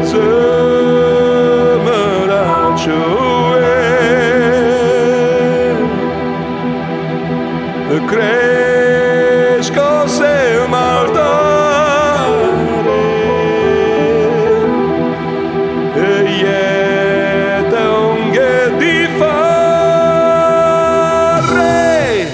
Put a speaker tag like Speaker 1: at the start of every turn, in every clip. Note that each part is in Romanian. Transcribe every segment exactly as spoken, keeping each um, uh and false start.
Speaker 1: cresco se maltare e iete unghe di fare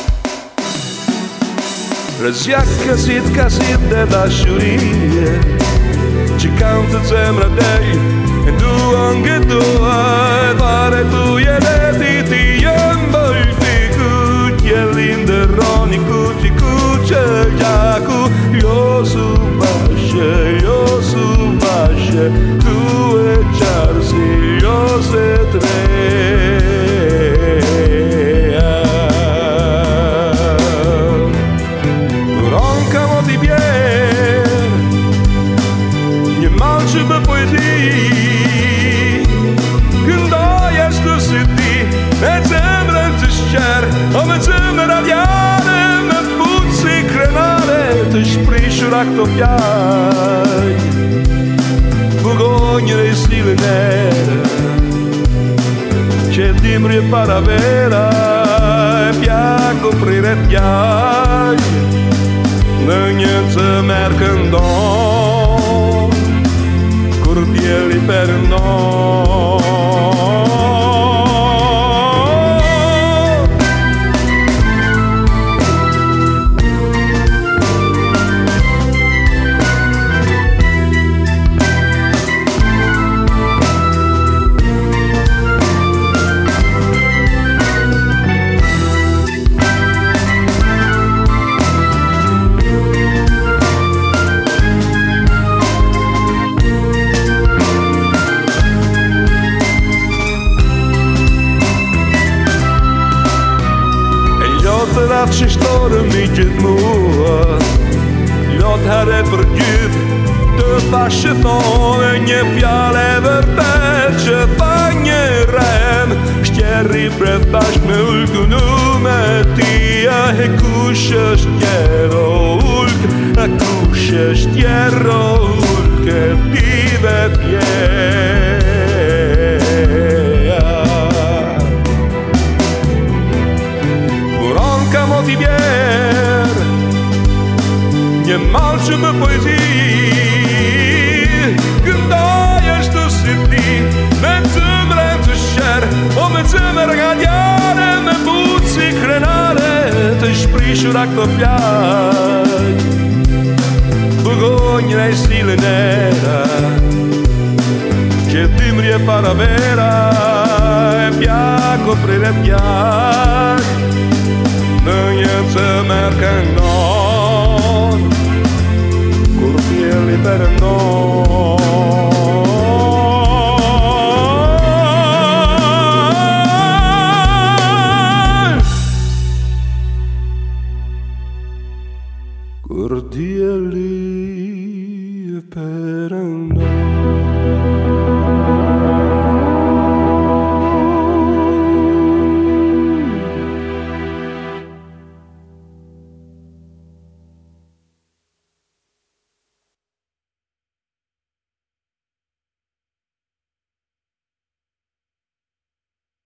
Speaker 1: Resiacca sit casit de la sciurie ci canta sembra dei e tu anche tu hai fare tu e le ti yambo il figu che l'inderoni cuci cuce jacu io su basce io su basce tu e charsi io se tre roncamo di bier nie malczy be poezii O me zeme radiare, me puzzi crenare, te sprisci racto piai, bugogne dei stile nere, c'è dimbri e paravera, e pia coprire piai, ne niente mercandon, cordielli per no. Dat ze storen met je moe Lot haar e për gjithë Të fashe thonë Një fjale e vërtet Që tha një rem Shtjerri bret bashk me ullku nu me tia E kush është tjero ullk E kush është tjero ullk E tive tjeja Camo di bier Nie malczy me poezii Gândai është si ti Me zëmre të sher O me zëmre galjare Me buci crenare Të shprishura këto fjall Bugonjë e stile nera Që dimri e paravera E pjako prire pjak Në jetë merkendon Kur pjeli përëndon